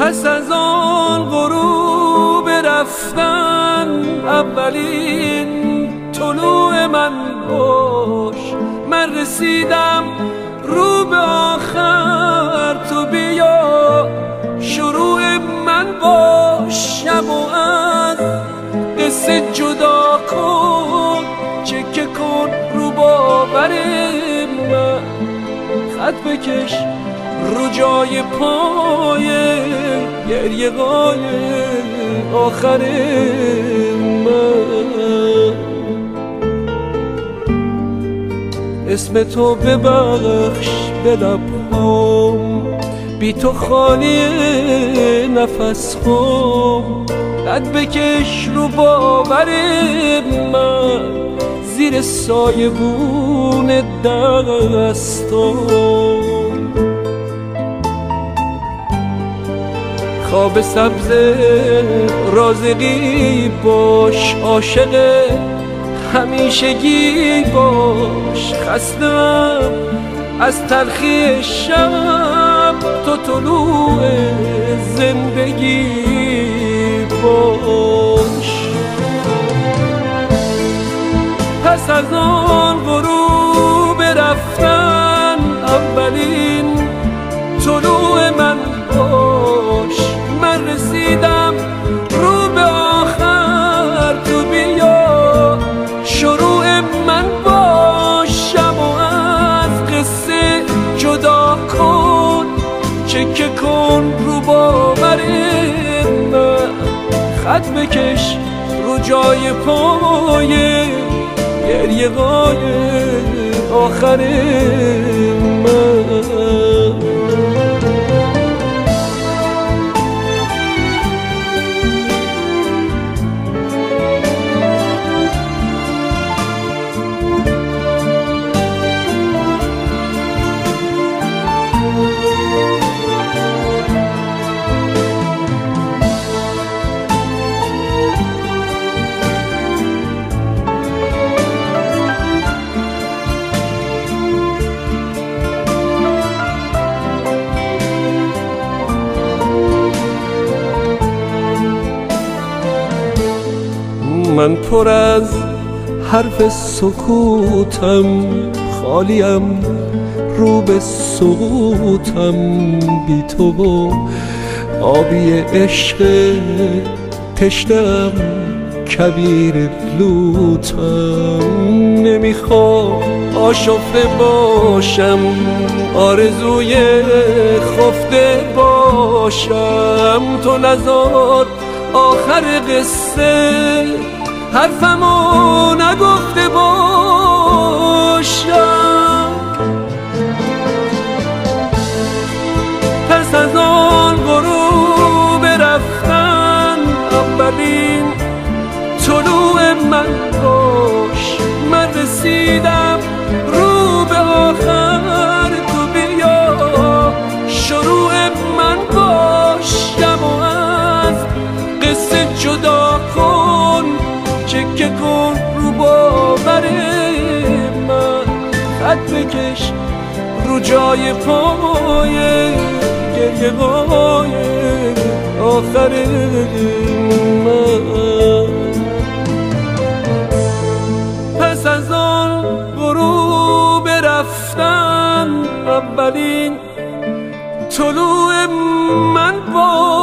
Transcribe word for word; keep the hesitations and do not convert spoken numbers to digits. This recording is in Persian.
پس از آن غروب رفتن اولین طلوع من باش. من رسیدم رو به آخر، تو بیا شروع من باش. شب و از قصه جدا کن، چکه کن رو باور من. خط بکش رو جای پای گریه های آخر من. اسم تو ببخش به لبهام، بی تو خالی نفس هام. قد بکش رو باور من، زیر سایه بون دستام. خواب سبز رازقی باش، عاشق همیشگی باش. خستم از تلخی شب، تو طلوع زندگی باش. پس از آن غروب رفتن اولین طلوع من باش. من رسیدم رو به آخر، تو بیا شروع من باش. شب و از قصه جدا کن، چکه کن رو باور من. خط بکش رو جای پای گریه های آخر من. من پر از حرف سکوتم، خالیم رو به سقوطم. بی تو و آبی عشق تشنم، کبیر لوتم. نمیخوام آشفته باشم، آرزوی خفته باشم. تو نذار آخر قصه حرفمو نگفته باشم. پس از آن غروب رفتن اولین طلوع من باش. من رسیدم رو به آخر، تو بیا شروع من باش. شب و از قصه جدا کن، چکه کن رو باور من. خط بکش رو جای پای گریه های آخر من. پس از آن غروب رفتن اولین طلوع من با